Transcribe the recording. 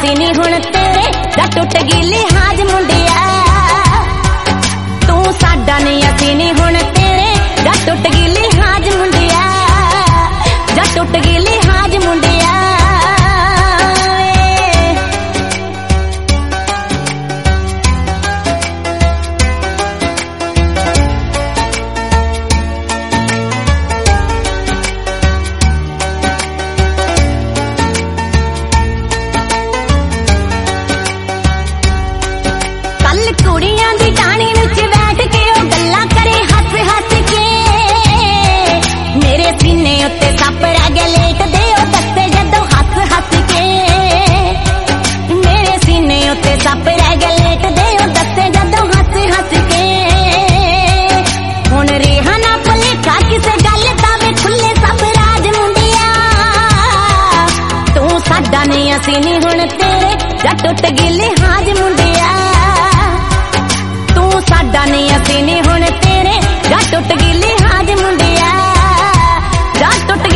असी नी हुण तेरे जा टुट गई लिहाज मुंडिया। तू साडा नहीं असी नी हुण तेरे जा टुट गई लिहाज मुंडिया, जा टुट गई लिहाज मुंडिया। कुड़ियां दी टाणी विच बैठ के ओ गल्ला करे हस हस के, मेरे सीने उत्ते सप रह गए लेट दे ओ दस्ते जदों हस हस के। मेरे सीने उत्ते सप रह गए लेट दे ओ दस्ते जदों हस हस के। हुण रेहा ना भुलेखा किसे गल दा वे खुले सब राज मुंडिया। तू साडा नहीं असी नहीं हुण तेरे जा टुट गई लिहाज मुंडिया। साडा नहीं असी नहीं हुण तेरे जा टुट गई लिहाज मुंडिया, जा टुट